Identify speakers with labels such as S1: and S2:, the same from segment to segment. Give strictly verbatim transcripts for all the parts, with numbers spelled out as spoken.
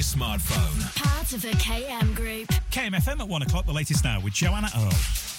S1: your smartphone.
S2: Part of the K M Group.
S3: K M F M at one o'clock, the latest now with Joanna Earl.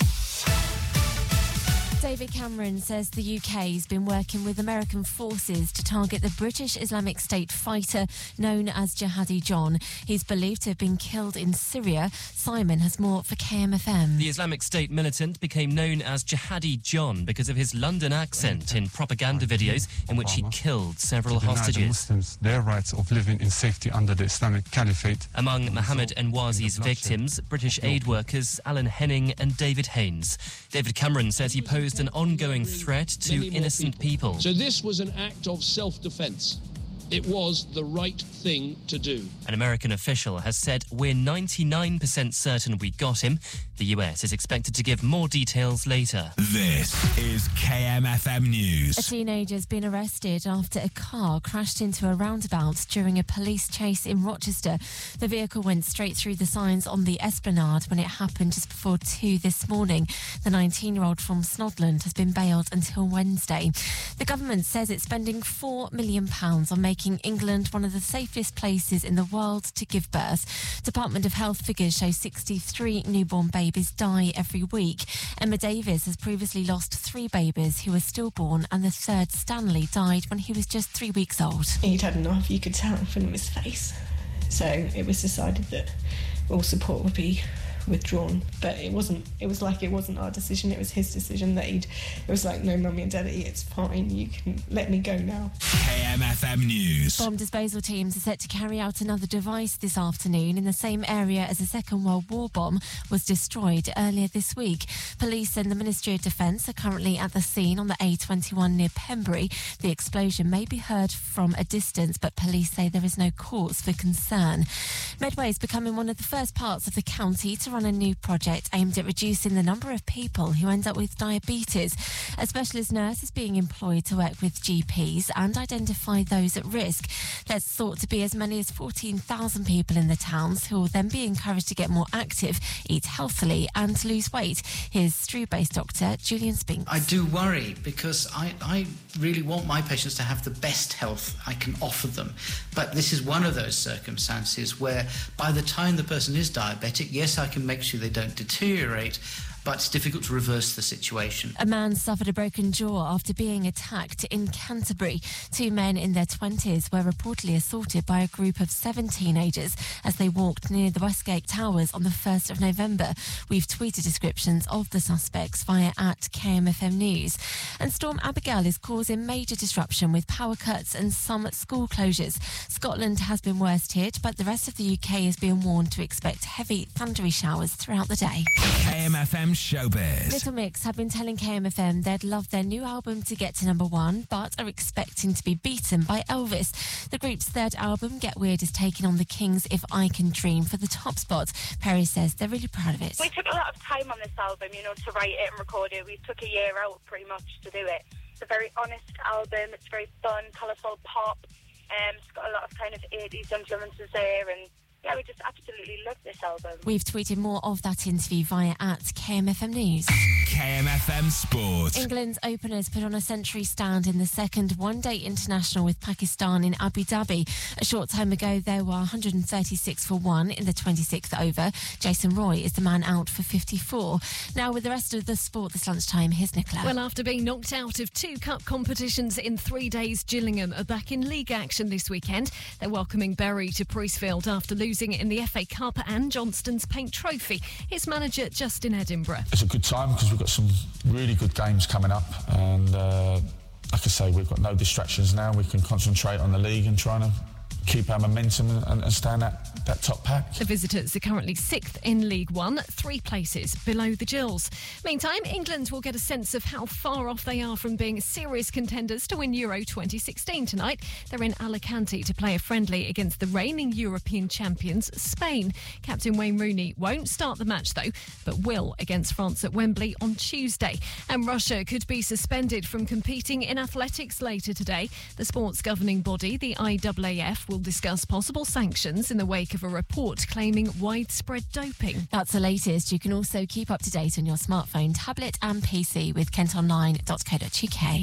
S4: David Cameron says the U K has been working with American forces to target the British Islamic State fighter known as Jihadi John. He's believed to have been killed in Syria. Simon has more for K M F M.
S5: The Islamic State militant became known as Jihadi John because of his London accent in propaganda videos in which he killed several hostages.
S6: Muslims their rights of living in safety under the Islamic Caliphate.
S5: Among Mohammed Enwazi's victims, British aid workers Alan Henning and David Haynes. David Cameron says he posed an ongoing threat to innocent people.
S7: So this was an act of self-defence. It was the right thing to do.
S5: An American official has said, "We're ninety-nine percent certain we got him." The U S is expected to give more details later.
S1: This is K M F M News.
S4: A teenager's been arrested after a car crashed into a roundabout during a police chase in Rochester. The vehicle went straight through the signs on the Esplanade when it happened just before two this morning. The nineteen-year-old from Snodland has been bailed until Wednesday. The government says it's spending four million pounds on making England one of the safest places in the world to give birth. Department of Health figures show sixty-three newborn babies die every week. Emma Davis has previously lost three babies who were stillborn, and the third, Stanley, died when he was just three weeks old.
S8: He'd had enough, you could tell from his face. So it was decided that all support would be withdrawn, but it wasn't it was like it wasn't our decision, it was his decision. That he'd it was like, no, mummy and daddy, it's fine, you can let me go now.
S1: K M F M News.
S4: Bomb disposal teams are set to carry out another device this afternoon in the same area as a Second World War bomb was destroyed earlier this week. Police and the Ministry of Defence are currently at the scene on the A twenty-one near Pembury. The explosion may be heard from a distance, but police say there is no cause for concern. Medway is becoming one of the first parts of the county to run a new project aimed at reducing the number of people who end up with diabetes. A specialist nurse is being employed to work with G Ps and identify those at risk. There's thought to be as many as fourteen thousand people in the towns who will then be encouraged to get more active, eat healthily and lose weight. Here's Strew-based doctor Julian Spinks.
S9: I do worry because I, I really want my patients to have the best health I can offer them. But this is one of those circumstances where by the time the person is diabetic, yes, I can make sure they don't deteriorate, but it's difficult to reverse the situation.
S4: A man suffered a broken jaw after being attacked in Canterbury. Two men in their twenties were reportedly assaulted by a group of seven teenagers as they walked near the Westgate Towers on the first of November. We've tweeted descriptions of the suspects via at K M F M News. And Storm Abigail is causing major disruption with power cuts and some school closures. Scotland has been worst hit, but the rest of the U K is being warned to expect heavy thundery showers throughout the day.
S1: K M F M Showbiz.
S4: Little Mix have been telling K M F M they'd love their new album to get to number one, but are expecting to be beaten by Elvis. The group's third album, Get Weird, is taking on the Kings' If I Can Dream for the top spot. Perry says they're really proud of it.
S10: We took a lot of time on this album, you know, to write it and record it. We took a year out pretty much to do it. It's a very honest album. It's very fun, colourful pop. Um, it's got a lot of kind of eighties influences there, and yeah, we just absolutely love this album.
S4: We've tweeted more of that interview via at K M F M News.
S1: K M F M Sport.
S4: England's openers put on a century stand in the second one-day international with Pakistan in Abu Dhabi. A short time ago, there were one hundred thirty-six for one in the twenty-sixth over. Jason Roy is the man out for fifty-four. Now, with the rest of the sport this lunchtime, here's Nicola.
S11: Well, after being knocked out of two cup competitions in three days, Gillingham are back in league action this weekend. They're welcoming Bury to Priestfield after losing in the F A Cup and Johnston's Paint Trophy. His manager, Justin Edinburgh.
S12: It's a good time because we've got some really good games coming up, and uh, like I say, we've got no distractions now. We can concentrate on the league and trying to keep our momentum and, and stay in that, that top pack.
S11: The visitors are currently sixth in League One, three places below the Gills. Meantime, England will get a sense of how far off they are from being serious contenders to win Euro twenty sixteen tonight. They're in Alicante to play a friendly against the reigning European champions, Spain. Captain Wayne Rooney won't start the match though, but will against France at Wembley on Tuesday. And Russia could be suspended from competing in athletics later today. The sports governing body, the I A A F, will discuss possible sanctions in the wake of a report claiming widespread doping.
S4: That's the latest. You can also keep up to date on your smartphone, tablet and P C with kent online dot co dot uk.